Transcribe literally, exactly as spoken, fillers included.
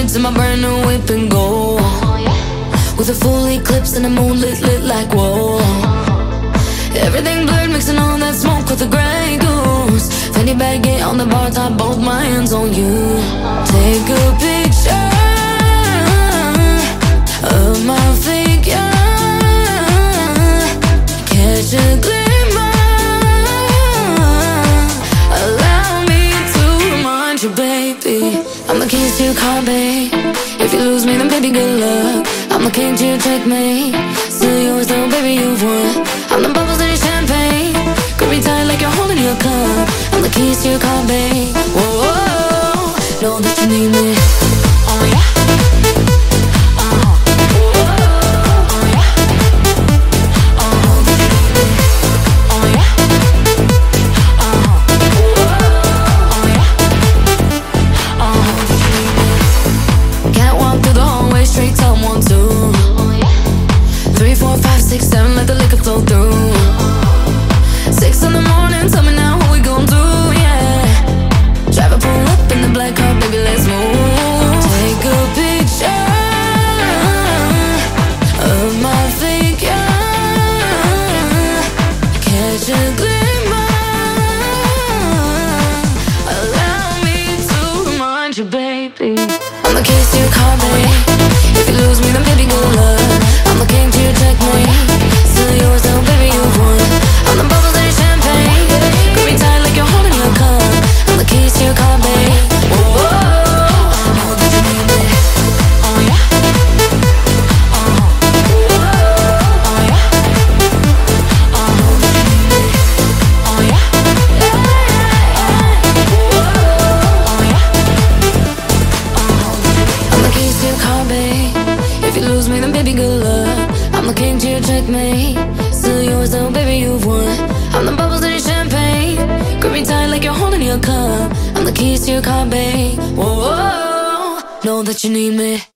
nights in my brand new whip and gold, with a full eclipse and the moon lit, lit like whoa. Everything blurred, mixing all that smoke with the Grey Goose. Fanny baggy on the bar top, both my hands on you. Take a picture of my figure, catch a glimmer, allow me to remind you, baby, I'm the keys to your car, babe. If you lose me, then baby, good luck. I'm the king to your checkmate. Still yours though, baby, you've won. I'm the bubbles in your champagne. Grip me tight like you're holding your cup. I'm the keys to your car, babe. Whoa, whoa, know that you need me. Oh yeah. Six, seven, let the liquor flow through. Six in the morning, tell me now what we gon' do, yeah. Driver pull up in the black car, baby, let's move. Take a picture of my figure, catch a glimmer, allow me to remind you, baby, I'm the keys to your car, baby. If you lose me, then baby, good luck. I'm the king to your checkmate. Still yours though, baby, you've won. I'm the bubbles in your champagne. Grip me tight like you're holding your cup. I'm the keys to your car, babe. Whoa, whoa, know that you need me. Oh yeah. Uh-huh. Whoa, oh yeah. Uh, know that you need me. Oh yeah. Yeah, yeah, yeah. Whoa, oh yeah. Uh-huh. I'm the keys to your car, babe. If you lose me, then baby, good luck. I'm the king to your checkmate. Still yours though, baby, you've won. I'm the bubbles in your champagne. Grip me tight like you're holding your cup. I'm the keys to your car, babe. Whoa, whoa, know that you need me.